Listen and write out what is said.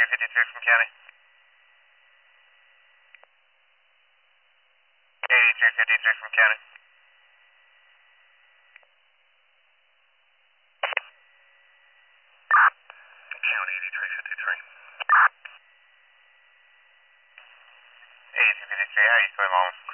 8253 from County. 8253 from County. County 8353. 8253, how are you, Slim Holmes?